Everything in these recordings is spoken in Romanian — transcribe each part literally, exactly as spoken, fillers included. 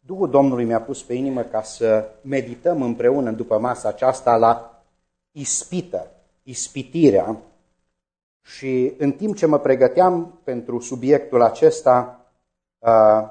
Duhul Domnului mi-a pus pe inimă ca să medităm împreună după masa aceasta la ispită, ispitirea. Și în timp ce mă pregăteam pentru subiectul acesta, uh,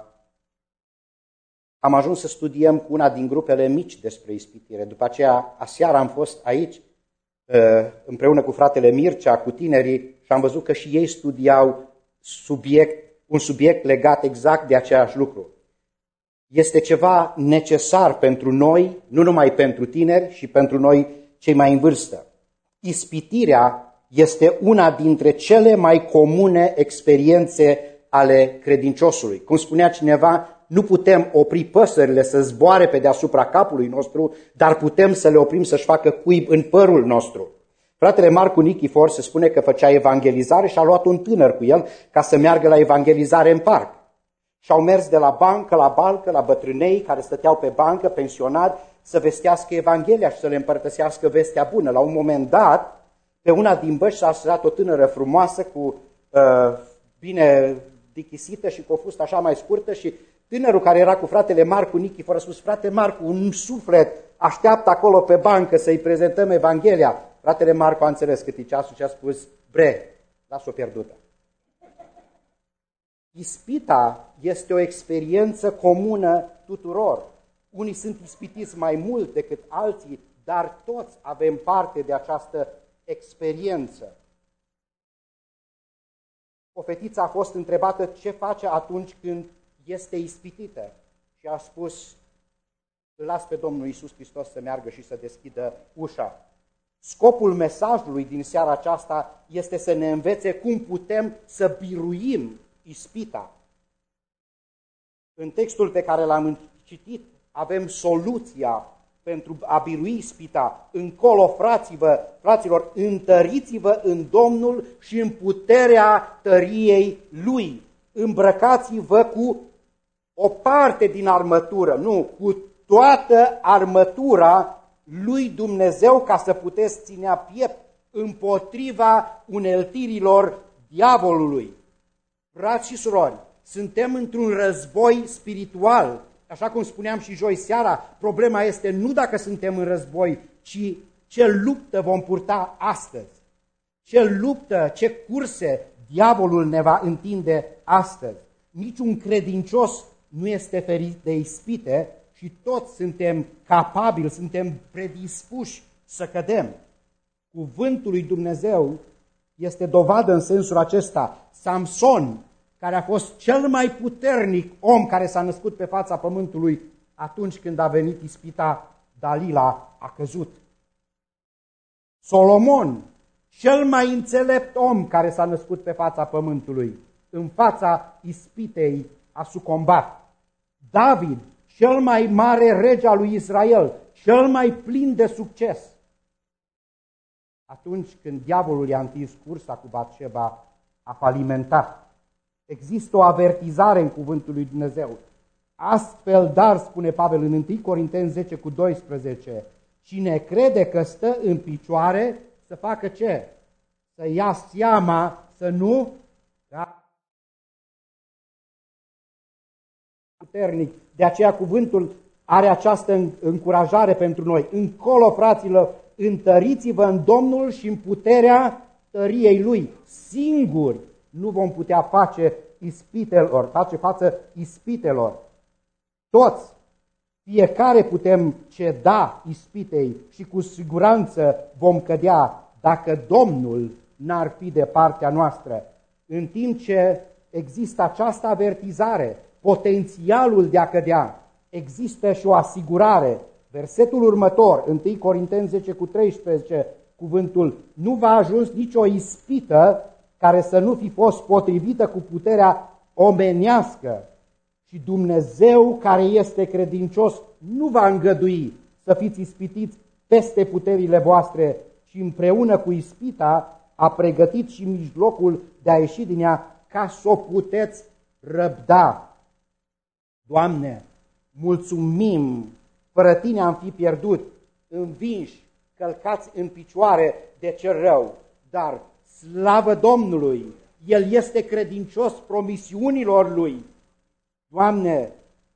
am ajuns să studiem cu una din grupele mici despre ispitire. După aceea, aseară am fost aici uh, împreună cu fratele Mircea, cu tinerii, și am văzut că și ei studiau subiect, un subiect legat exact de același lucru. Este ceva necesar pentru noi, nu numai pentru tineri, și pentru noi cei mai în vârstă. Ispitirea este una dintre cele mai comune experiențe ale credinciosului. Cum spunea cineva, nu putem opri păsările să zboare pe deasupra capului nostru, dar putem să le oprim să-și facă cuib în părul nostru. Fratele Marcu Nichifor se spune că făcea evangelizare și a luat un tânăr cu el ca să meargă la evangelizare în parc. Și au mers de la bancă la balcă, la bătrânei care stăteau pe bancă, pensionari, să vestească Evanghelia și să le împărtășească vestea bună. La un moment dat, pe una din băși s-a așezat o tânără frumoasă, cu uh, bine dichisită și cu o fustă așa mai scurtă, și tânărul care era cu fratele Marcu Nichifor a spus: frate Marcu, un suflet așteaptă acolo pe bancă să-i prezentăm Evanghelia. Fratele Marcu a înțeles cât e ceasul și a spus: bre, las-o pierdută. Ispita este o experiență comună tuturor. Unii sunt ispitiți mai mult decât alții, dar toți avem parte de această experiență. O fetiță a fost întrebată ce face atunci când este ispitită și a spus: îl las pe Domnul Iisus Hristos să meargă și să deschidă ușa. Scopul mesajului din seara aceasta este să ne învețe cum putem să biruim ispita. În textul pe care l-am citit avem soluția pentru a birui ispita. Încolo, frații-vă, fraților, întăriți-vă în Domnul și în puterea tăriei Lui. Îmbrăcați-vă cu o parte din armătură, nu, cu toată armătura lui Dumnezeu, ca să puteți ținea piept împotriva uneltirilor diavolului. Frați și surori, suntem într-un război spiritual. Așa cum spuneam și joi seara, problema este nu dacă suntem în război, ci ce luptă vom purta astăzi. Ce luptă, ce curse diavolul ne va întinde astăzi. Niciun credincios nu este ferit de ispite și toți suntem capabili, suntem predispuși să cădem. Cuvântul lui Dumnezeu este dovadă în sensul acesta. Samson, care a fost cel mai puternic om care s-a născut pe fața pământului, atunci când a venit ispita, Dalila a căzut. Solomon, cel mai înțelept om care s-a născut pe fața pământului, în fața ispitei a sucombat. David, cel mai mare rege al lui Israel, cel mai plin de succes. Atunci când diavolul i-a întins cursa cu Batșeba, a falimentat. Există o avertizare în cuvântul lui Dumnezeu. Astfel, dar, spune Pavel în întâi Corinteni zece cu doisprezece, cine crede că stă în picioare, să facă ce? Să ia seama, să nu da? puternic. De aceea cuvântul are această încurajare pentru noi. Încolo, fraților, întăriți-vă în Domnul și în puterea tăriei Lui. Singuri nu vom putea face ispitelor, face față ispitelor. Toți, fiecare putem ceda ispitei și cu siguranță vom cădea dacă Domnul n-ar fi de partea noastră. În timp ce există această avertizare, potențialul de a cădea, există și o asigurare. Versetul următor, întâi Corinteni zece cu treisprezece, cuvântul: nu v-a ajuns nicio ispită care să nu fi fost potrivită cu puterea omenească, și Dumnezeu, care este credincios, nu va îngădui să fiți ispitiți peste puterile voastre, ci împreună cu ispita a pregătit și mijlocul de a ieși din ea, ca să o puteți răbda. Doamne, mulțumim, fără Tine am fi pierdut, învinși, călcați în picioare de cel rău, dar slavă Domnului, El este credincios promisiunilor Lui. Doamne,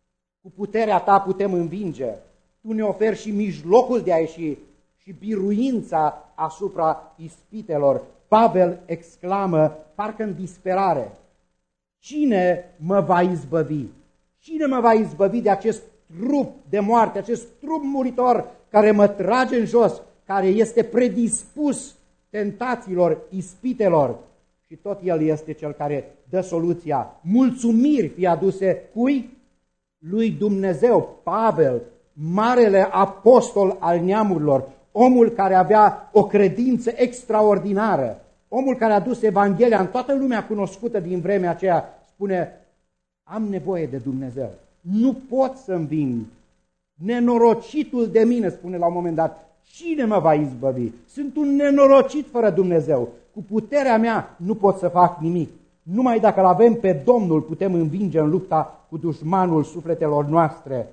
cu puterea ta putem învinge. Tu ne oferi și mijlocul de a ieși și biruința asupra ispitelor. Pavel exclamă, parcă în disperare, cine mă va izbăvi? Cine mă va izbăvi de acest trup de moarte, acest trup muritor care mă trage în jos, care este predispus tentațiilor, ispitelor? Și tot El este Cel care dă soluția. Mulțumiri fie aduse cui? Lui Dumnezeu. Pavel, marele apostol al neamurilor, omul care avea o credință extraordinară, omul care a dus Evanghelia în toată lumea cunoscută din vremea aceea, spune, am nevoie de Dumnezeu, nu pot să înving. Nenorocitul de mine, spune la un moment dat, cine mă va izbăvi? Sunt un nenorocit fără Dumnezeu. Cu puterea mea nu pot să fac nimic. Numai dacă îl avem pe Domnul putem învinge în lupta cu dușmanul sufletelor noastre.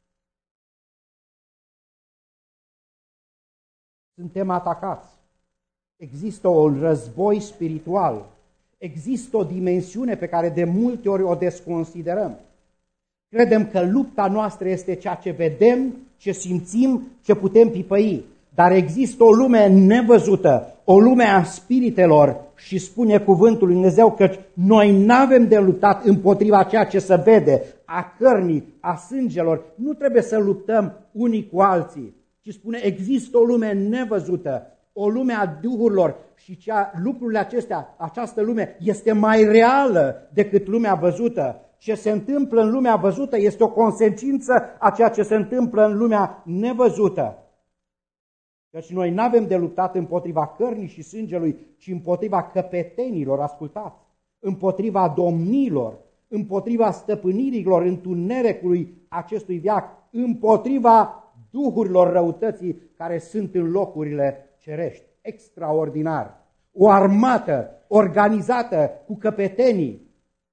Suntem atacați. Există un război spiritual. Există o dimensiune pe care de multe ori o desconsiderăm. Credem că lupta noastră este ceea ce vedem, ce simțim, ce putem pipăi. Dar există o lume nevăzută, o lume a spiritelor și spune cuvântul lui Dumnezeu că noi n-avem de luptat împotriva ceea ce se vede, a cărnii, a sângelor. Nu trebuie să luptăm unii cu alții, ci spune există o lume nevăzută, o lume a duhurilor și cea, lucrurile acestea, această lume este mai reală decât lumea văzută. Ce se întâmplă în lumea văzută este o consecință a ceea ce se întâmplă în lumea nevăzută. Căci noi nu avem de luptat împotriva cărnii și sângelui, ci împotriva căpetenilor, ascultați, împotriva domnilor, împotriva stăpânirilor întunericului acestui veac, împotriva duhurilor răutății care sunt în locurile cerești. Extraordinar! O armată organizată cu căpetenii,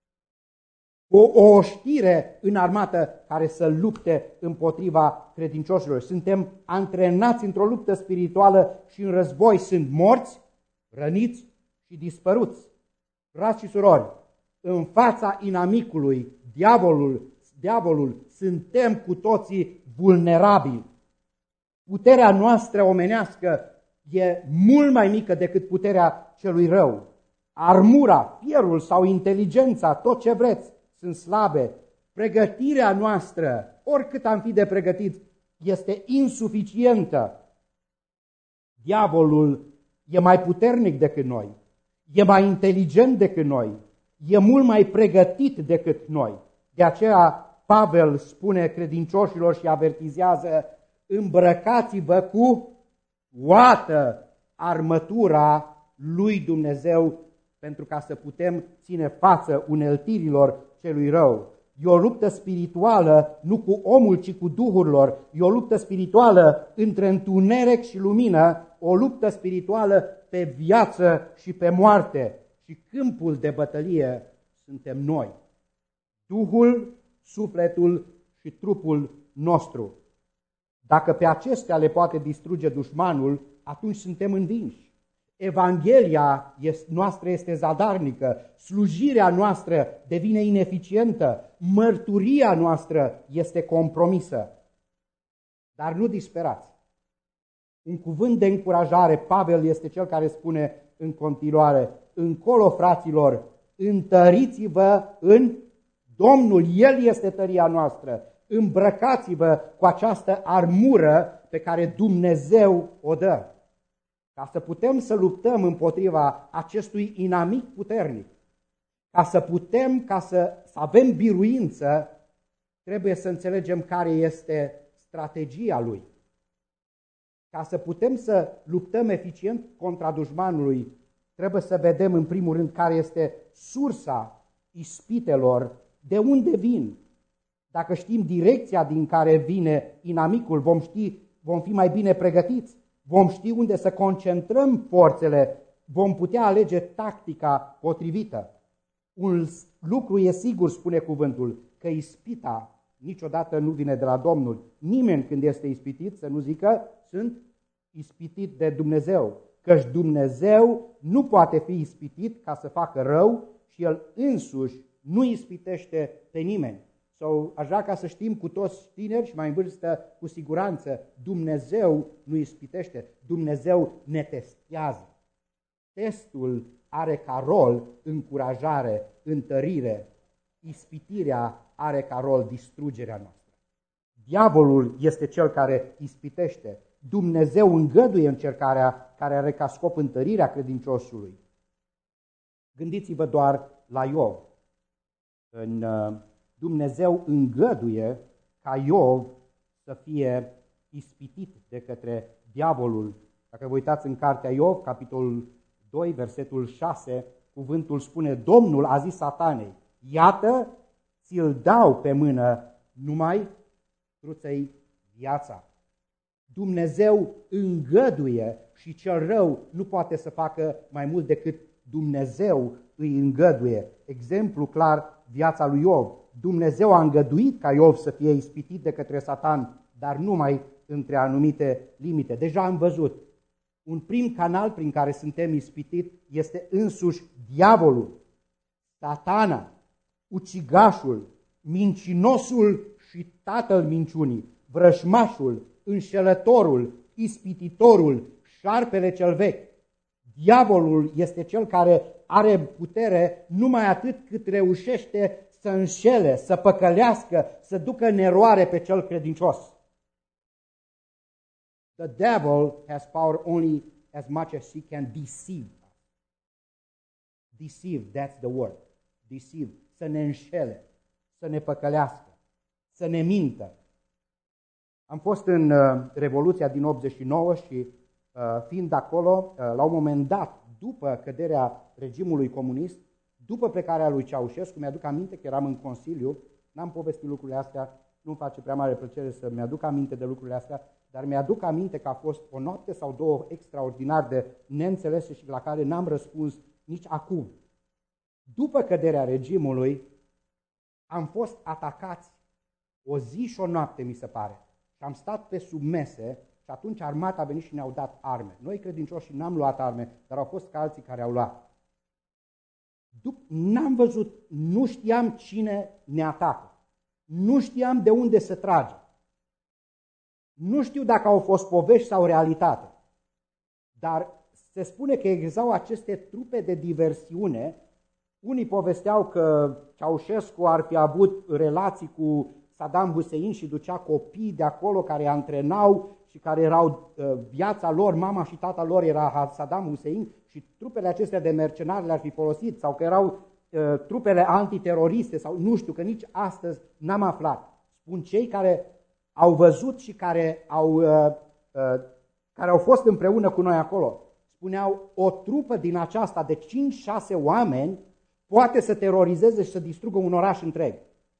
o, o oștire în armată care să lupte împotriva credincioșilor. Suntem antrenați într-o luptă spirituală și în război sunt morți, răniți și dispăruți. Frați și surori, în fața inamicului, diavolul, diavolul, suntem cu toții vulnerabili. Puterea noastră omenească e mult mai mică decât puterea celui rău. Armura, fierul sau inteligența, tot ce vreți, sunt slabe. Pregătirea noastră, oricât am fi de pregătiți, este insuficientă. Diavolul e mai puternic decât noi, e mai inteligent decât noi, e mult mai pregătit decât noi. De aceea Pavel spune credincioșilor și avertizează, îmbrăcați-vă cu toată armătura lui Dumnezeu pentru ca să putem ține față uneltirilor celui rău. E o luptă spirituală, nu cu omul, ci cu duhurilor. E o luptă spirituală între întuneric și lumină, o luptă spirituală pe viață și pe moarte. Și câmpul de bătălie suntem noi. Duhul, sufletul și trupul nostru. Dacă pe acestea le poate distruge dușmanul, atunci suntem învinși. Evanghelia noastră este zadarnică, slujirea noastră devine ineficientă, mărturia noastră este compromisă. Dar nu disperați. Un cuvânt de încurajare, Pavel este cel care spune în continuare, încolo, fraților, întăriți-vă în Domnul, El este tăria noastră, îmbrăcați-vă cu această armură pe care Dumnezeu o dă. Ca să putem să luptăm împotriva acestui inamic puternic, ca să putem, ca să, să avem biruință, trebuie să înțelegem care este strategia lui. Ca să putem să luptăm eficient contra dușmanului, trebuie să vedem în primul rând care este sursa ispitelor, de unde vin. Dacă știm direcția din care vine inamicul, vom ști, vom fi mai bine pregătiți. Vom ști unde să concentrăm forțele, vom putea alege tactica potrivită. Un lucru e sigur, spune cuvântul, că ispita niciodată nu vine de la Domnul. Nimeni când este ispitit să nu zică, sunt ispitit de Dumnezeu. Căci Dumnezeu nu poate fi ispitit ca să facă rău și El însuși nu ispitește pe nimeni. Sau aș vrea ca să știm cu toți tineri și mai în vârstă, cu siguranță, Dumnezeu nu ispitește, Dumnezeu ne testează. Testul are ca rol încurajare, întărire, ispitirea are ca rol distrugerea noastră. Diavolul este cel care ispitește. Dumnezeu îngăduie încercarea care are ca scop întărirea credinciosului. Gândiți-vă doar la Iov. În Dumnezeu îngăduie ca Iov să fie ispitit de către diavolul. Dacă vă uitați în cartea Iov, capitolul doi, versetul șase, cuvântul spune: Domnul a zis Satanei, iată, ți-l dau pe mână, numai truță-i viața. Dumnezeu îngăduie și cel rău nu poate să facă mai mult decât Dumnezeu îi îngăduie. Exemplu clar, viața lui Iov. Dumnezeu a îngăduit ca Iov să fie ispitit de către Satan, dar numai între anumite limite. Deja am văzut. Un prim canal prin care suntem ispitiți este însuși diavolul, Satana, ucigașul, mincinosul și tatăl minciunii, vrăjmașul, înșelătorul, ispititorul, șarpele cel vechi. Diavolul este cel care are putere numai atât cât reușește să înșele, să păcălească, să ducă în eroare pe cel credincios. The devil has power only as much as he can deceive us. Deceive, that's the word. Deceive, să ne înșele, să ne păcălească, să ne mintă. Am fost în uh, Revoluția din optzeci și nouă și uh, fiind acolo, uh, la un moment dat, după căderea regimului comunist, după plecarea lui Ceaușescu, mi-aduc aminte că eram în Consiliu, n-am povestit lucrurile astea, nu-mi face prea mare plăcere să mi-aduc aminte de lucrurile astea, dar mi-aduc aminte că a fost o noapte sau două extraordinar de neînțelese și la care n-am răspuns nici acum. După căderea regimului, am fost atacați o zi și o noapte, mi se pare, și am stat pe sub mese și atunci armata a venit și ne-au dat arme. Noi credincioși n-am luat arme, dar au fost ca alții care au luat. N-am văzut, nu știam cine ne atacă. Nu știam de unde se trage. Nu știu dacă au fost povești sau realitate. Dar se spune că existau aceste trupe de diversiune. Unii povesteau că Ceaușescu ar fi avut relații cu Saddam Hussein și ducea copii de acolo care antrenau și care erau viața lor, mama și tata lor era Saddam Hussein și trupele acestea de mercenari le-ar fi folosit, sau că erau uh, trupele antiteroriste, sau nu știu, că nici astăzi n-am aflat. Spun cei care au văzut și care au, uh, uh, care au fost împreună cu noi acolo. Spuneau, o trupă din aceasta de cinci șase oameni poate să terorizeze și să distrugă un oraș întreg.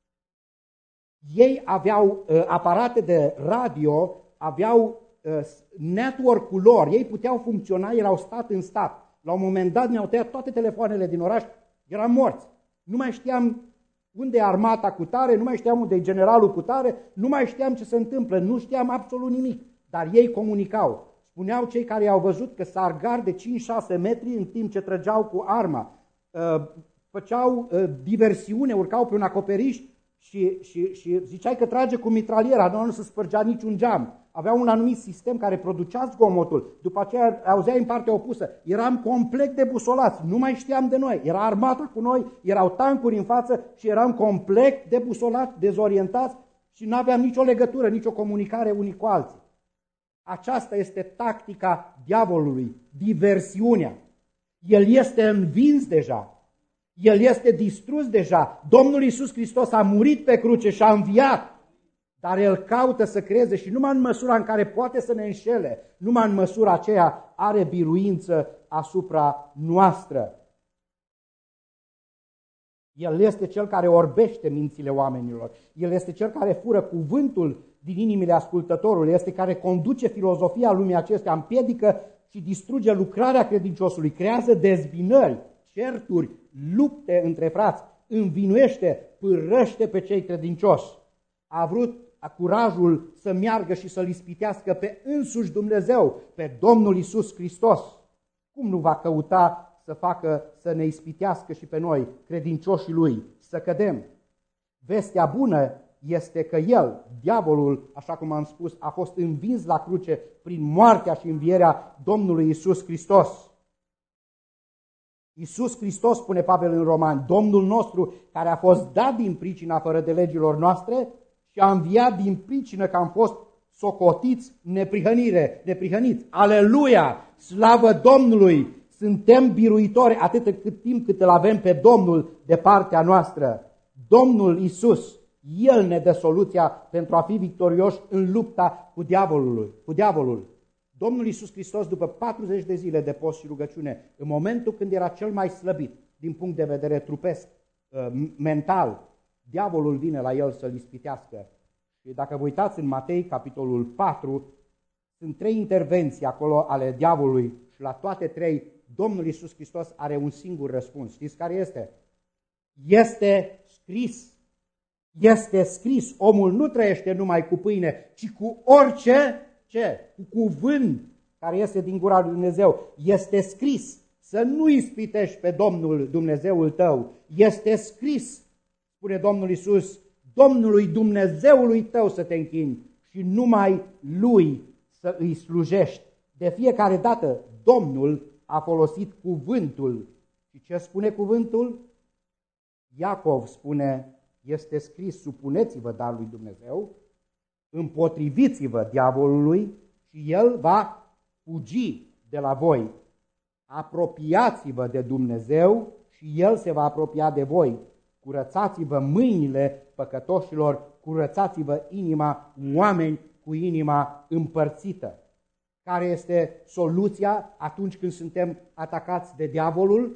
Ei aveau uh, aparate de radio, aveau uh, network-ul lor, ei puteau funcționa, erau stat în stat. La un moment dat ne-au tăiat toate telefoanele din oraș, eram morți. Nu mai știam unde e armata cu tare, nu mai știam unde e generalul cu tare, nu mai știam ce se întâmplă, nu știam absolut nimic. Dar ei comunicau. Spuneau cei care i-au văzut că s-ar gar de cinci șase metri în timp ce trăgeau cu arma. Uh, făceau uh, diversiune, urcau pe un acoperiș și, și, și ziceai că trage cu mitraliera, nu, nu se spărgea niciun geam. Avea un anumit sistem care producea zgomotul, după aceea auzeai în partea opusă. Eram complet debusolați, nu mai știam de noi. Era armata cu noi, erau tancuri în față și eram complet debusolați, dezorientați și nu aveam nicio legătură, nicio comunicare unii cu alții. Aceasta este tactica diavolului, diversiunea. El este învins deja. El este distrus deja. Domnul Iisus Hristos a murit pe cruce și a înviat. Dar el caută să creeze și numai în măsura în care poate să ne înșele, numai în măsura aceea are biruință asupra noastră. El este cel care orbește mințile oamenilor. El este cel care fură cuvântul din inimile ascultătorului. Este care conduce filozofia lumii acestea, împiedică și distruge lucrarea credinciosului, creează dezbinări, certuri, lupte între frați, învinuiește, pârăște pe cei credincioși. A vrut curajul să meargă și să-L ispitească pe însuși Dumnezeu, pe Domnul Iisus Hristos. Cum nu va căuta să facă să ne ispitească și pe noi, credincioșii Lui, să cădem? Vestea bună este că el, diavolul, așa cum am spus, a fost învins la cruce prin moartea și învierea Domnului Iisus Hristos. Iisus Hristos, spune Pavel în Romani, Domnul nostru, care a fost dat din pricina fără de legilor noastre și a înviat din pricină că am fost socotiți neprihănire, neprihăniți. Aleluia! Slavă Domnului! Suntem biruitori atât cât timp cât îl avem pe Domnul de partea noastră. Domnul Iisus, El ne dă soluția pentru a fi victorioși în lupta cu diavolul. Cu diavolul. Domnul Iisus Hristos, după patruzeci de zile de post și rugăciune, în momentul când era cel mai slăbit din punct de vedere trupesc, mental, diavolul vine la el să-l ispitească. Și dacă vă uitați în Matei, capitolul patru, sunt trei intervenții acolo ale diavolului și la toate trei Domnul Iisus Hristos are un singur răspuns. Știți care este? Este scris. Este scris. Omul nu trăiește numai cu pâine, ci cu orice, ce? Cu cuvânt care este din gura lui Dumnezeu. Este scris. Să nu ispitești pe Domnul Dumnezeul tău. Este scris, spune Domnul Iisus, Domnului Dumnezeului tău să te închini și numai Lui să îi slujești. De fiecare dată Domnul a folosit cuvântul. Și ce spune cuvântul? Iacov spune, este scris, supuneți-vă dar lui Dumnezeu, împotriviți-vă diavolului și el va fugi de la voi. Apropiați-vă de Dumnezeu și el se va apropia de voi. Curățați-vă mâinile păcătoșilor, curățați-vă inima, oameni cu inima împărțită. Care este soluția atunci când suntem atacați de diavolul?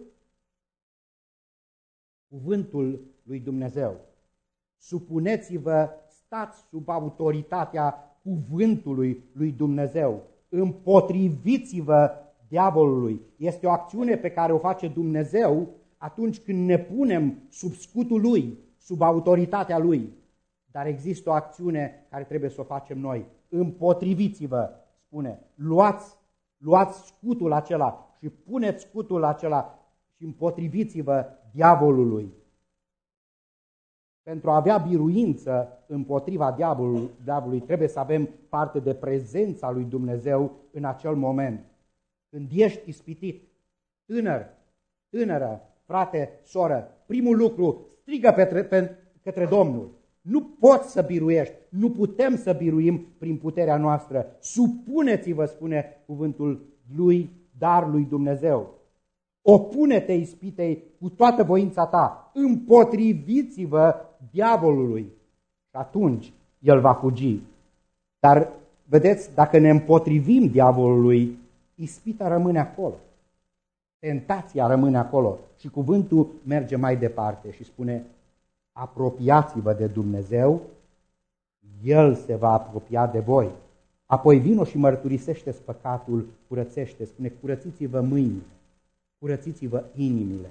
Cuvântul lui Dumnezeu. Supuneți-vă, stați sub autoritatea cuvântului lui Dumnezeu. Împotriviți-vă diavolului. Este o acțiune pe care o face Dumnezeu atunci când ne punem sub scutul lui, sub autoritatea lui. Dar există o acțiune care trebuie să o facem noi. Împotriviți-vă, spune. Luați, luați scutul acela și puneți scutul acela și împotriviți-vă diavolului. Pentru a avea biruință împotriva diavolului, diavolului, trebuie să avem parte de prezența lui Dumnezeu în acel moment. Când ești ispitit, tânăr, tânără, frate, soră, primul lucru, strigă pe, pe, către Domnul. Nu poți să biruiești, nu putem să biruim prin puterea noastră. Supuneți-vă, spune cuvântul lui, dar lui Dumnezeu. Opune-te ispitei cu toată voința ta, împotriviți-vă diavolului și atunci el va fugi. Dar, vedeți, dacă ne împotrivim diavolului, ispita rămâne acolo. Tentația rămâne acolo și cuvântul merge mai departe și spune, apropiați-vă de Dumnezeu, El se va apropia de voi. Apoi vino și mărturisește-ți păcatul, curățește, spune, curățiți-vă mâinile, curățiți-vă inimile.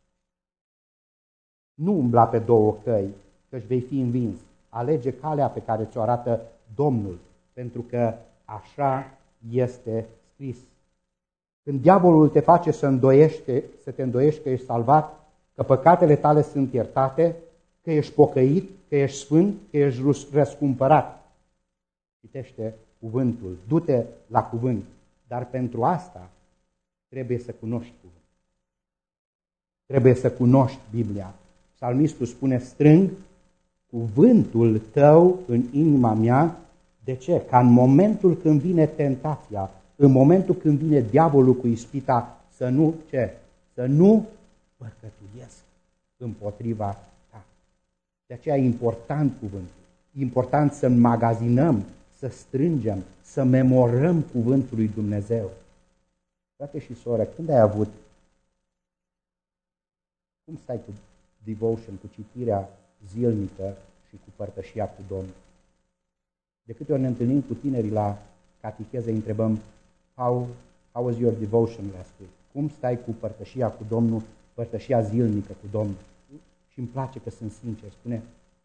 Nu umbla pe două căi, căci vei fi învins. Alege calea pe care ți-o arată Domnul, pentru că așa este scris. Când diavolul te face să, îndoiește, să te îndoiești că ești salvat, că păcatele tale sunt iertate, că ești pocăit, că ești sfânt, că ești răscumpărat. Citește cuvântul, du-te la cuvânt, dar pentru asta trebuie să cunoști cuvântul. Trebuie să cunoști Biblia. Psalmistul spune, strâng cuvântul tău în inima mea. De ce? Ca în momentul când vine tentația, în momentul când vine diavolul cu ispita, să nu, ce? Să nu păcătuiesc împotriva ta. De aceea e important cuvântul. E important să înmagazinăm, să strângem, să memorăm cuvântul lui Dumnezeu. Frate și soră, când ai avut, cum stai cu devotion, cu citirea zilnică și cu părtășia cu Domnul? De câte ori ne întâlnim cu tinerii la catecheză, îi întrebăm, how, how was your devotion last week? Cum stai cu părtășia cu Domnul, părtășia zilnică cu Domnul? Și îmi place că sunt sincer, spune,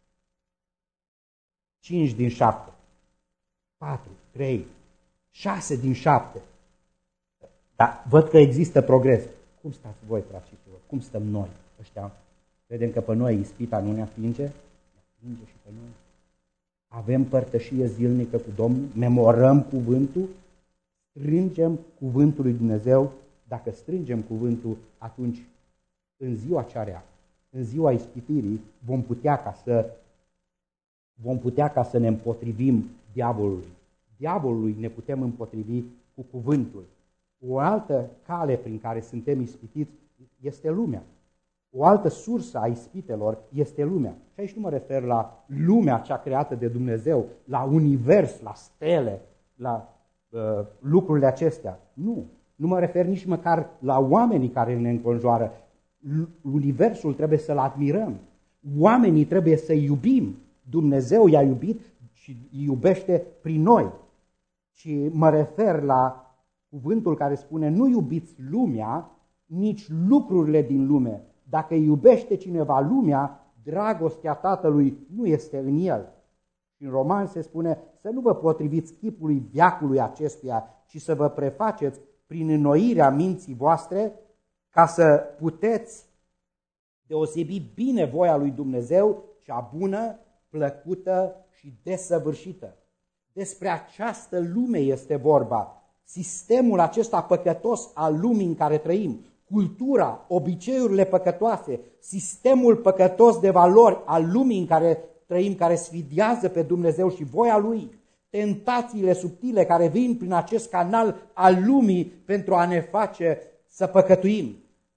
cinci din șapte, patru, trei, șase din șapte. Dar văd că există progres. Cum stați voi, frați și surori? Cum stăm noi ăștia? Vedem că pe noi ispita nu ne atinge? strânge și pe noi. Avem părtășie zilnică cu Domnul, memorăm cuvântul, strângem cuvântul lui Dumnezeu. Dacă strângem cuvântul, atunci în ziua cea rea, în ziua ispitirii, vom putea ca să vom putea ca să ne împotrivim diavolului. Diavolului ne putem împotrivi cu cuvântul. O altă cale prin care suntem ispitiți este lumea. O altă sursă a ispitelor este lumea. Și aici nu mă refer la lumea cea creată de Dumnezeu, la univers, la stele, la uh, lucrurile acestea. Nu. Nu mă refer nici măcar la oamenii care ne înconjoară. Universul trebuie să-l admirăm. Oamenii trebuie să-i iubim. Dumnezeu i-a iubit și îi iubește prin noi. Și mă refer la cuvântul care spune: nu iubiți lumea, nici lucrurile din lume. Dacă iubește cineva lumea, dragostea Tatălui nu este în el. Și în Roman se spune să nu vă potriviți chipului veacului acestuia, ci să vă prefaceți prin înnoirea minții voastre, ca să puteți deosebi bine voia lui Dumnezeu, cea bună, plăcută și desăvârșită. Despre această lume este vorba. Sistemul acesta păcătos al lumii în care trăim, cultura, obiceiurile păcătoase, sistemul păcătos de valori al lumii în care trăim, care sfidează pe Dumnezeu și voia Lui, tentațiile subtile care vin prin acest canal al lumii pentru a ne face să păcătuim.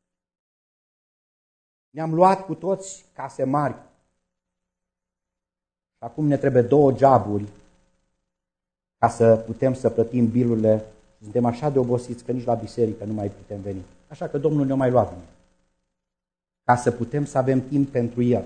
Ne-am luat cu toți case mari. Și acum ne trebuie două joburi ca să putem să plătim bilurile. Suntem așa de obosiți că nici la biserică nu mai putem veni. Așa că Domnul ne-a mai luat din el, ca să putem să avem timp pentru El.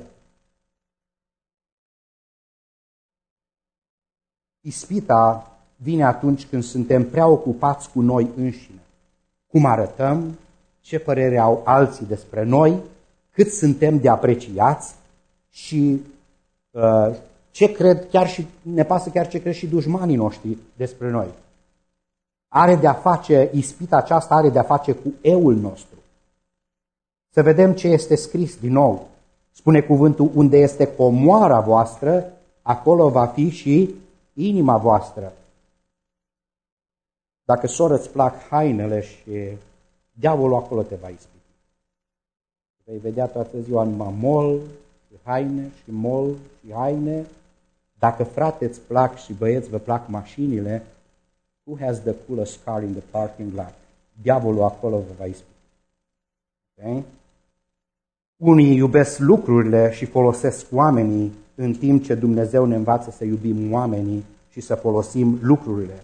Ispita vine atunci când suntem prea ocupați cu noi înșine. Cum arătăm, ce părere au alții despre noi, cât suntem de apreciați și uh, ce cred, chiar și ne pasă chiar ce cred și dușmanii noștri despre noi. Are de-a face, ispita aceasta are de-a face cu eul nostru. Să vedem ce este scris din nou. Spune cuvântul: unde este comoara voastră, acolo va fi și inima voastră. Dacă, soră, îți plac hainele, și diavolul acolo te va ispiti. Vei vedea toată ziua numai mol și haine și mol și haine. Dacă, frate, îți plac și băieți vă plac mașinile, who has the coolest car in the parking lot? Diavolul acolo vă va ispiti. Okay? Unii iubesc lucrurile și folosesc oamenii, în timp ce Dumnezeu ne învață să iubim oamenii și să folosim lucrurile.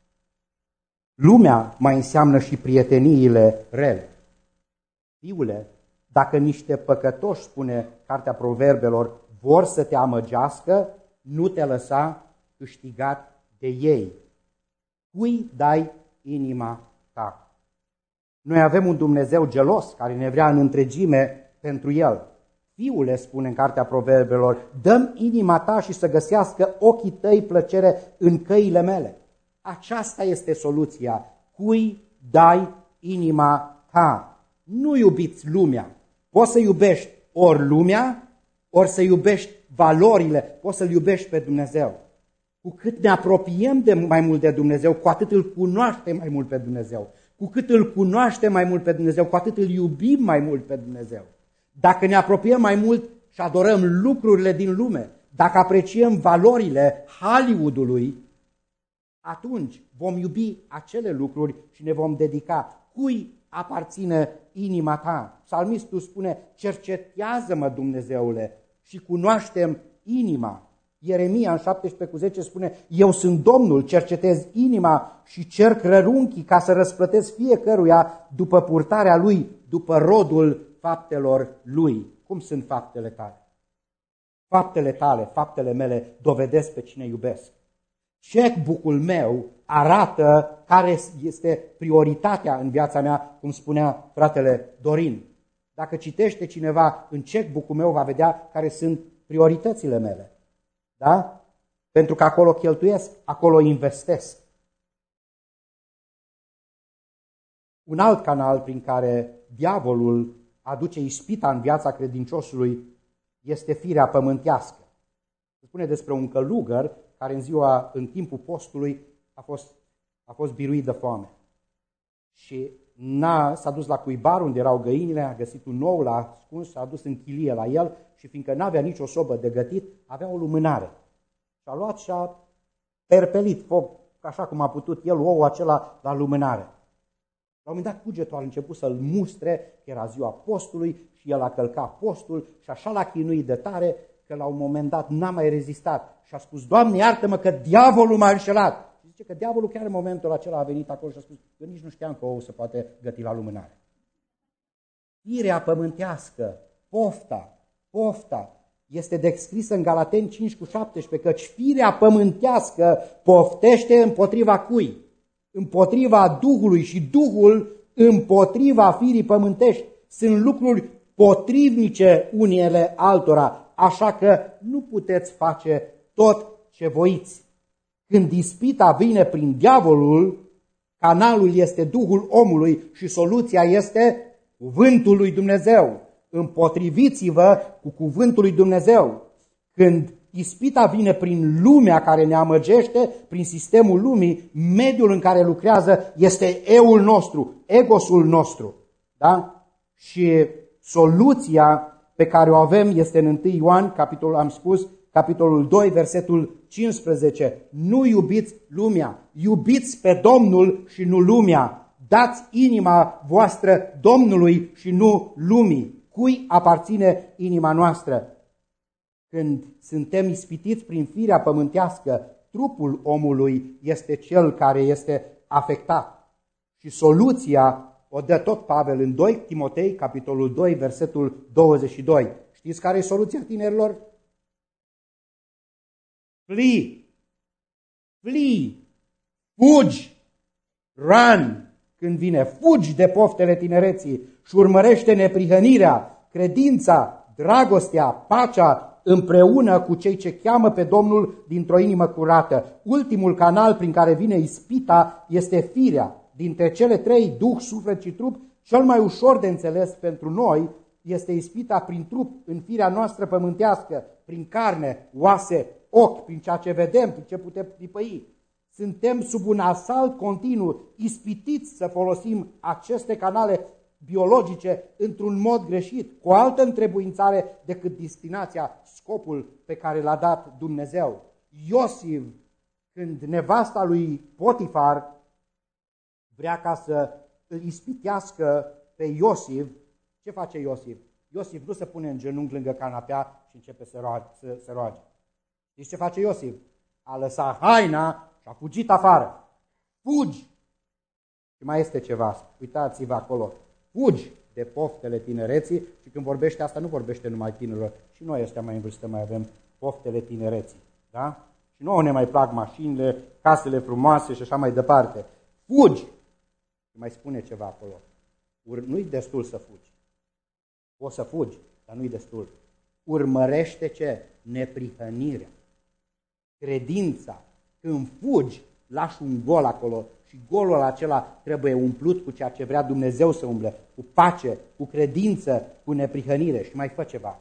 Lumea mai înseamnă și prieteniile rele. Fiule, dacă niște păcătoși, spune Cartea Proverbelor, vor să te amăgească, nu te lăsa câștigat de ei. Cui dai inima ta? Noi avem un Dumnezeu gelos care ne vrea în întregime pentru El. Fiule, spune în Cartea Proverbelor, dă-mi inima ta și să găsească ochii tăi plăcere în căile mele. Aceasta este soluția. Cui dai inima ta? Nu iubiți lumea. Poți să iubești ori lumea, ori să iubești valorile, poți să-L iubești pe Dumnezeu. Cu cât ne apropiem de mai mult de Dumnezeu, cu atât îl cunoaștem mai mult pe Dumnezeu. Cu cât îl cunoaștem mai mult pe Dumnezeu, cu atât îl iubim mai mult pe Dumnezeu. Dacă ne apropiem mai mult și adorăm lucrurile din lume, dacă apreciem valorile Hollywoodului, atunci vom iubi acele lucruri și ne vom dedica. Cui aparține inima ta? Psalmistul spune: cercetează-mă, Dumnezeule, și cunoaștem inima. Ieremia în șaptesprezece cu zece spune: eu sunt Domnul, cercetez inima și cerc rărunchii ca să răsplătesc fiecăruia după purtarea lui, după rodul faptelor lui. Cum sunt faptele tale? Faptele tale, faptele mele dovedesc pe cine iubesc. Checkbook-ul meu arată care este prioritatea în viața mea, cum spunea fratele Dorin. Dacă citește cineva în checkbook-ul meu, va vedea care sunt prioritățile mele. Da? Pentru că acolo cheltuiesc, acolo investesc. Un alt canal prin care diavolul aduce ispita în viața credinciosului este firea pământească. spune despre un călugăr care în ziua, în timpul postului, a fost, a fost biruit de foame. Și n-a, s-a dus la cuibar unde erau găinile, a găsit un ou, l-a ascuns, s-a dus în chilie la el și fiindcă n-avea nicio sobă de gătit, avea o lumânare. Și a luat și a perpelit foc, așa cum a putut el, ouul acela la lumânare. La un moment dat cugetul a început să-l mustre, că era ziua postului și el a călcat postul și așa l-a chinuit de tare că la un moment dat n-a mai rezistat și a spus: Doamne, iartă-mă că diavolul m-a înșelat. Și zice că diavolul chiar în momentul acela a venit acolo și a spus: eu nici nu știam că ouul se poate găti la lumânare. Firea pământească, pofta, pofta, este descrisă în Galateni cinci cu șaptesprezece, căci firea pământească poftește împotriva cui? Împotriva Duhului și Duhul împotriva firii pământești. Sunt lucruri potrivnice unele altora, așa că nu puteți face tot ce voiți. Când ispita vine prin diavolul, canalul este Duhul omului și soluția este cuvântul lui Dumnezeu. Împotriviți-vă cu cuvântul lui Dumnezeu. Când ispita vine prin lumea care ne amăgește, prin sistemul lumii, mediul în care lucrează este eul nostru, egosul nostru. Da? Și soluția pe care o avem este în întâi Ioan, capitolul, am spus, capitolul doi, versetul cincisprezece. Nu iubiți lumea, iubiți pe Domnul și nu lumea. Dați inima voastră Domnului și nu lumii. Cui aparține inima noastră? Când suntem ispitiți prin firea pământească, trupul omului este cel care este afectat. Și soluția o dă tot Pavel în doi Timotei, capitolul doi, versetul douăzeci și doi. Știți care e soluția, tinerilor? Flee! Flee! Fugi! Run! Când vine, fugi de poftele tinereții și urmărește neprihănirea, credința, dragostea, pacea, împreună cu cei ce cheamă pe Domnul dintr-o inimă curată. Ultimul canal prin care vine ispita este firea. Dintre cele trei, Duh, suflet și trup, cel mai ușor de înțeles pentru noi este ispita prin trup, în firea noastră pământească, prin carne, oase, ochi, prin ceea ce vedem, prin ce putem pripăi. Suntem sub un asalt continuu, ispitiți să folosim aceste canale biologice într-un mod greșit, cu o altă întrebuințare decât destinația, scopul pe care l-a dat Dumnezeu. Iosif, când nevasta lui Potifar vrea ca să îl ispitească pe Iosif, ce face Iosif? Iosif nu se pune în genunchi lângă canapea și începe să roage. Să, să roage. Știți ce face Iosif? A lăsat haina și a fugit afară. Fugi! Și mai este ceva, uitați-vă acolo. Fugi de poftele tinereții și când vorbește asta nu vorbește numai tinerilor. Și noi ăștia mai în vârstă mai avem poftele tinereții. Da? Și nouă ne mai plac mașinile, casele frumoase și așa mai departe. Fugi! Și mai spune ceva acolo. Nu-i destul să fugi. O să fugi, dar nu-i destul. Urmărește ce? Neprihănirea. Credința. Când fugi, lași un gol acolo și golul acela trebuie umplut cu ceea ce vrea Dumnezeu să umble, cu pace, cu credință, cu neprihănire. Și mai fă ceva.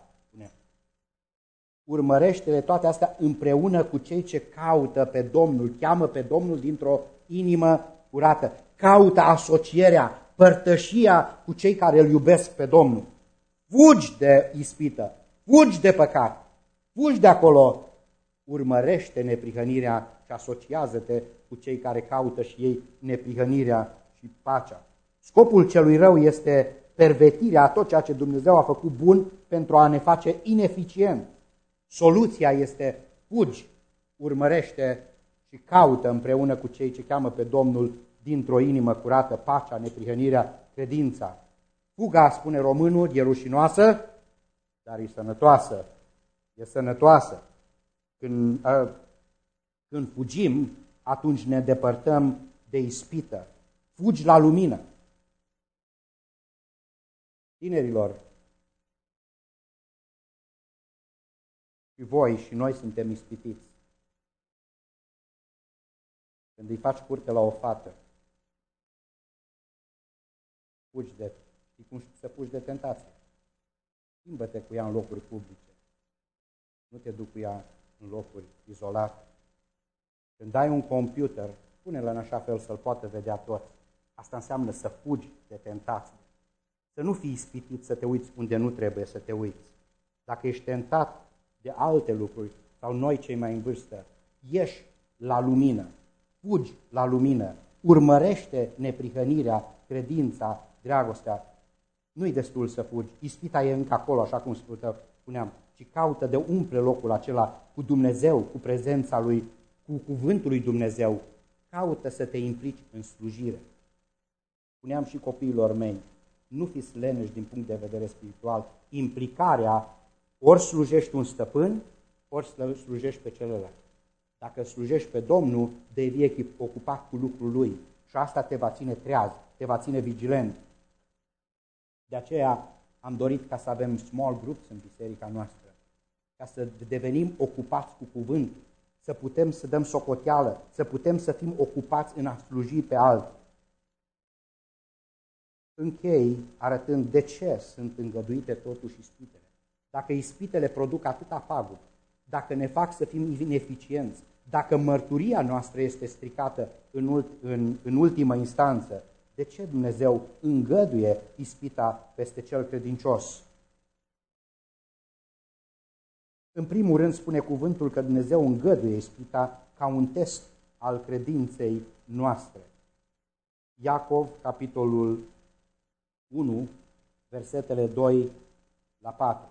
Urmărește-le toate astea împreună cu cei ce caută pe Domnul, cheamă pe Domnul dintr-o inimă curată. Caută asocierea, părtășia cu cei care îl iubesc pe Domnul. Fugi de ispită, fugi de păcat, fugi de acolo, urmărește neprihănirea și asociază-te cu cei care caută și ei neprihănirea și pacea. Scopul celui rău este pervertirea a tot ceea ce Dumnezeu a făcut bun pentru a ne face ineficient. Soluția este fugi, urmărește și caută împreună cu cei ce cheamă pe Domnul dintr-o inimă curată, pacea, neprihănirea, credința. Fuga, spune românul, e rușinoasă, dar e sănătoasă. E sănătoasă. Când, a, când fugim, atunci ne depărtăm de ispită. Fugi la lumină. Tinerilor, și voi și noi suntem ispitiți. Când îi faci curte la o fată, fugi de, știi cum să fugi de tentație. Schimbă-te cu ea în locuri publice. Nu te duc cu ea în locuri izolate. Când ai un computer, pune-l în așa fel să-l poată vedea toți. Asta înseamnă să fugi de tentație. Să nu fii ispitit să te uiți unde nu trebuie să te uiți. Dacă ești tentat de alte lucruri, sau noi cei mai în vârstă, ieși la lumină, fugi la lumină, urmărește neprihănirea, credința, dragostea. Nu-i destul să fugi, ispita e încă acolo, așa cum spuneam, ci caută de umple locul acela cu Dumnezeu, cu prezența Lui, cu cuvântul lui Dumnezeu. Caută să te implici în slujire. Spuneam și copiilor mei, nu fiți leneși din punct de vedere spiritual. Implicarea, ori slujești un stăpân, ori slujești pe celălalt. Dacă slujești pe Domnul, devii ocupat cu lucrul Lui și asta te va ține treaz, te va ține vigilent. De aceea am dorit ca să avem small groups în biserica noastră, ca să devenim ocupați cu cuvântul, să putem să dăm socoteală, să putem să fim ocupați în a sluji pe alții. Închei arătând de ce sunt îngăduite totuși ispitele. Dacă ispitele produc atâta pagubă, dacă ne fac să fim ineficienți, dacă mărturia noastră este stricată în, în, în ultimă instanță, de ce Dumnezeu îngăduie ispita peste cel credincios? În primul rând spune cuvântul că Dumnezeu îngăduie ispita ca un test al credinței noastre. Iacov, capitolul unu, versetele doi la patru.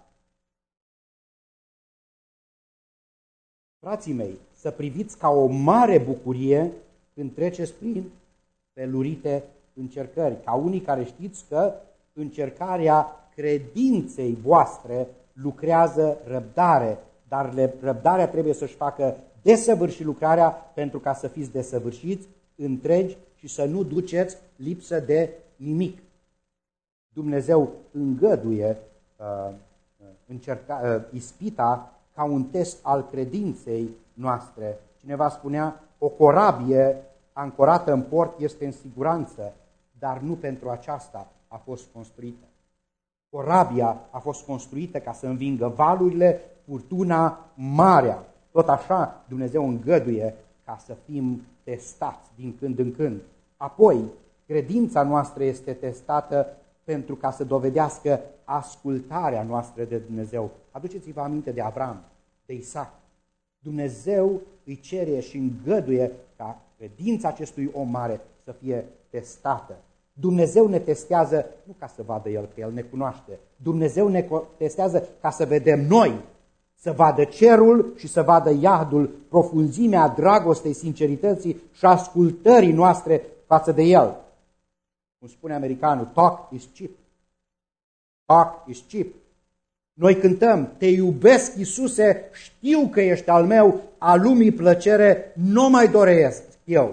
Frații mei, să priviți ca o mare bucurie când treceți prin felurite încercări, ca unii care știți că încercarea credinței voastre lucrează răbdare, dar răbdarea trebuie să-și facă desăvârșit lucrarea pentru ca să fiți desăvârșiți, întregi și să nu duceți lipsă de nimic. Dumnezeu îngăduie uh, încerca, uh, ispita ca un test al credinței noastre. Cineva spunea, o corabie ancorată în port este în siguranță, dar nu pentru aceasta a fost construită. Corabia a fost construită ca să învingă valurile, furtuna, marea. Tot așa Dumnezeu îngăduie ca să fim testați din când în când. Apoi, credința noastră este testată pentru ca să dovedească ascultarea noastră de Dumnezeu. Aduceți-vă aminte de Avram, de Isaac. Dumnezeu îi cere și îngăduie ca credința acestui om mare să fie testată. Dumnezeu ne testează nu ca să vadă El, că El ne cunoaște. Dumnezeu ne testează ca să vedem noi, să vadă cerul și să vadă iadul, profunzimea dragostei, sincerității și ascultării noastre față de El. Cum spune americanul, talk is cheap. Talk is cheap. Noi cântăm, te iubesc, Iisuse, știu că ești al meu, a lumii plăcere nu mai doresc eu.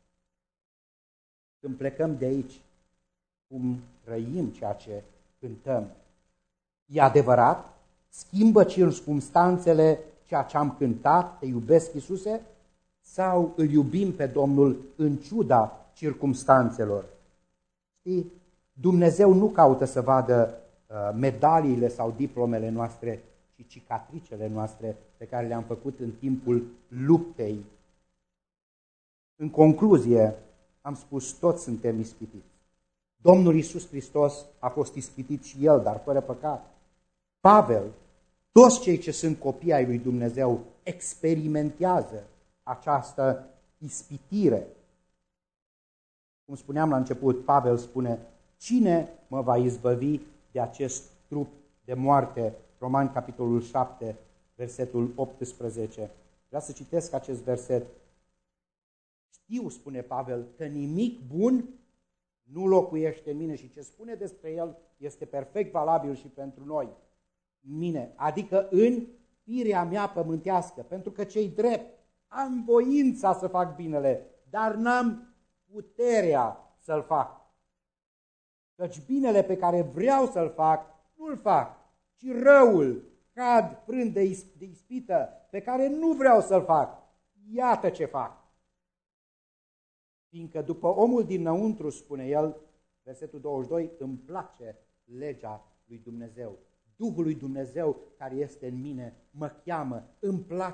Când plecăm de aici, cum trăim ceea ce cântăm, e adevărat? Schimbă circumstanțele ceea ce am cântat, te iubesc, Iisuse? Sau îl iubim pe Domnul în ciuda circumstanțelor? Știi? Dumnezeu nu caută să vadă uh, medaliile sau diplomele noastre, ci cicatricele noastre pe care le-am făcut în timpul luptei. În concluzie, am spus, toți suntem ispitiți. Domnul Iisus Hristos a fost ispitit și El, dar fără păcat. Pavel, toți cei ce sunt copii ai lui Dumnezeu experimentează această ispitire. Cum spuneam la început, Pavel spune, cine mă va izbăvi de acest trup de moarte? Romani, capitolul șapte, versetul optsprezece. Vreau să citesc acest verset. Știu, spune Pavel, că nimic bun nu locuiește în mine și ce spune despre el este perfect valabil și pentru noi. Mine, adică în firea mea pământească, pentru că cei drept am voința să fac binele, dar n-am puterea să-l fac. Căci binele pe care vreau să-l fac, nu-l fac, ci răul, cad frânt de ispită, pe care nu vreau să-l fac. Iată ce fac. Fiindcă după omul dinăuntru, spune el, versetul douăzeci și doi, îmi place legea lui Dumnezeu. Duhul lui Dumnezeu care este în mine mă cheamă, îmi place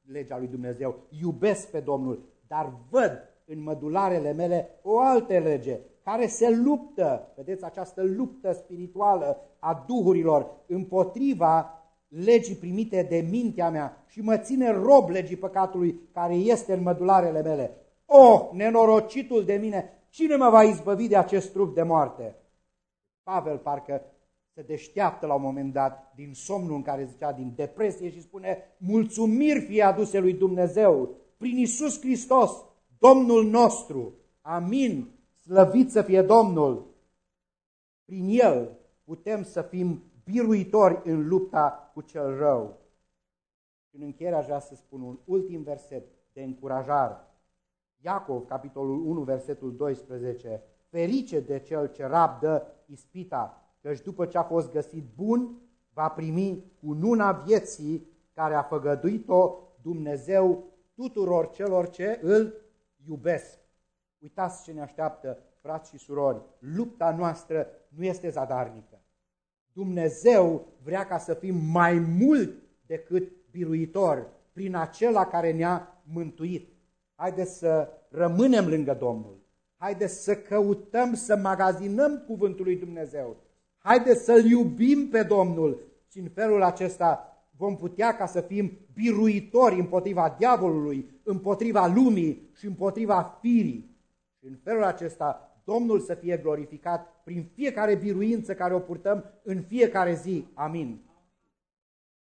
legea lui Dumnezeu, iubesc pe Domnul, dar văd în mădularele mele o altă lege care se luptă, vedeți această luptă spirituală a duhurilor împotriva legii primite de mintea mea și mă ține rob legii păcatului care este în mădularele mele. O, nenorocitul de mine, cine mă va izbăvi de acest trup de moarte? Pavel parcă se deșteaptă la un moment dat din somnul în care zicea, din depresie, și spune: mulțumiri fie aduse lui Dumnezeu prin Iisus Hristos, Domnul nostru. Amin. Slăvit să fie Domnul. Prin El putem să fim biruitori în lupta cu cel rău. În încheiere aș vrea să spun un ultim verset de încurajare. Iacov, capitolul unu, versetul doisprezece. Ferice de cel ce rabdă ispita, căci după ce a fost găsit bun, va primi cununa vieții care a făgăduit-o Dumnezeu tuturor celor ce îl iubesc. Uitați ce ne așteaptă, frați și surori, lupta noastră nu este zadarnică. Dumnezeu vrea ca să fim mai mult decât biruitori prin acela care ne-a mântuit. Haideți să rămânem lângă Domnul. Haideți să căutăm, să magazinăm cuvântul lui Dumnezeu. Haideți să-L iubim pe Domnul și în felul acesta vom putea ca să fim biruitori împotriva diavolului, împotriva lumii și împotriva firii. Și în felul acesta Domnul să fie glorificat prin fiecare biruință care o purtăm în fiecare zi. Amin.